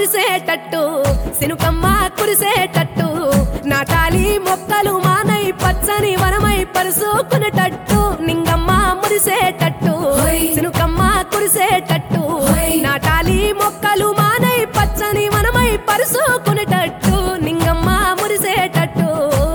మురిసేటట్టు సినుకమ్మ కురిసేటట్టు నాటాలి మొక్కలు మానై పచ్చని వనమై పరుసుకునేటట్టు నింగమ్మ మురిసేటట్టు సినుకమ్మ కురిసేటట్టు నాటాలి మొక్కలు మానై పచ్చని వనమై పరుసుకునేటట్టు నింగమ్మ మురిసేటట్టు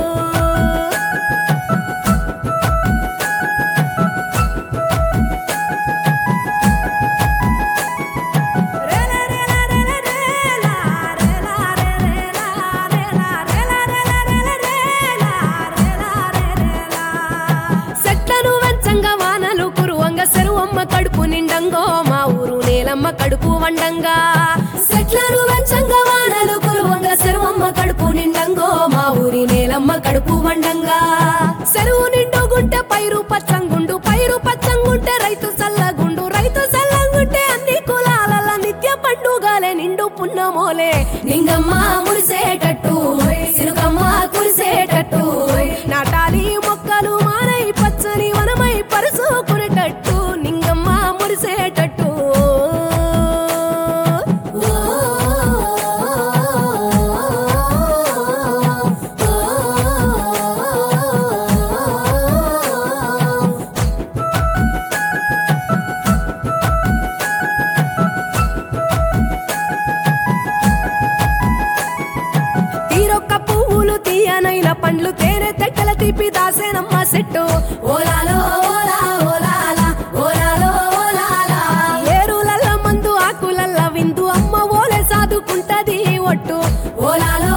సెరువమ్మ కడుపు నిండంగో మా ఊరు నేలమ్మ కడుపు వండంగా సెట్లను వెంచంగా వానలు కురువంగా సెరువమ్మ కడుపు నిండంగో మా ఊరి నేలమ్మ కడుపు వండంగా సెరువు నిండుగుంటే పైరు పచ్చంగుంటే రైతు చల్లగుంటే అన్ని కులాల నిత్య పండుగలే నిండు పున్నమోలే నింగమ్మ మురిసేటట్టు సినుకమ్మ కురిసేటట్టు నాటాలి మొక్కలు మానై పచ్చని వనమై పరుసుకునేటట్టు నింగమ్మ మురిసేటట్టు తీరొక్క పువ్వులు తీయనైన పండ్లు తేనె తెక్కల తీపి దాసేనమ్మ సెట్టు ఓలాలో ఏరులల్ల మందు ఆకులల్ల విందు అమ్మ ఓలే సాదుకుంటది ఒట్టు ఓలాలో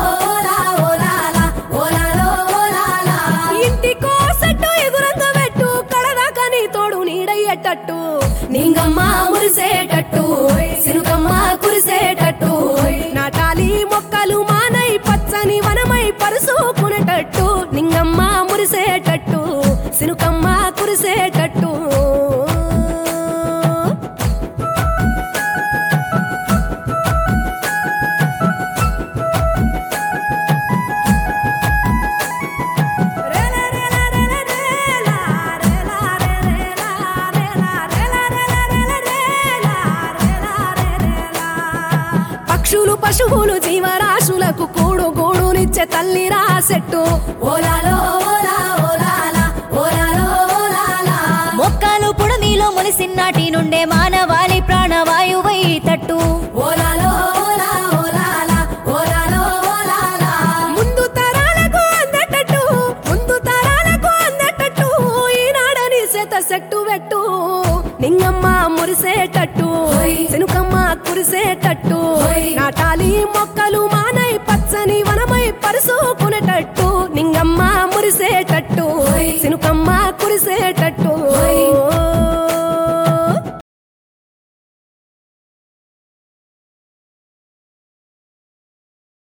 ఇంటికో సెట్టు ఎగురంగ పెట్టు కడదాకా నీ తోడు నీడయ్యేటట్టు నింగమ్మ మురిసేటట్టు సినుకమ్మ కురిసేటట్టు నాటాలి మొక్కలు మానై పచ్చని వనమై పరుసుకునేటట్టు నింగమ్మ మురిసేటట్టు సినుకమ్మ కురిసేటట్టు పక్షులు పశువులు జీవరాశులకు గూడునిచ్చే తల్లి రాసెట్టు ఓలాలో మొక్కలు పుడమిలో ములిసిన్నాటి నుండే మానవాళి ప్రాణవాయువై తట్టు ఓలాలో ముందు తరాలకు అందటట్టు ఈనాడని సేత సెట్టు వెట్టు నింగమ్మ మురిసేటట్టు సినుకమ్మ కురిసేటట్టు నాటాలి మొక్కలు మానై పచ్చని వనమై పరుసుకునేటట్టు నింగమ్మ మురిసేటట్టు సినుకమ్మ కురిసేటట్టు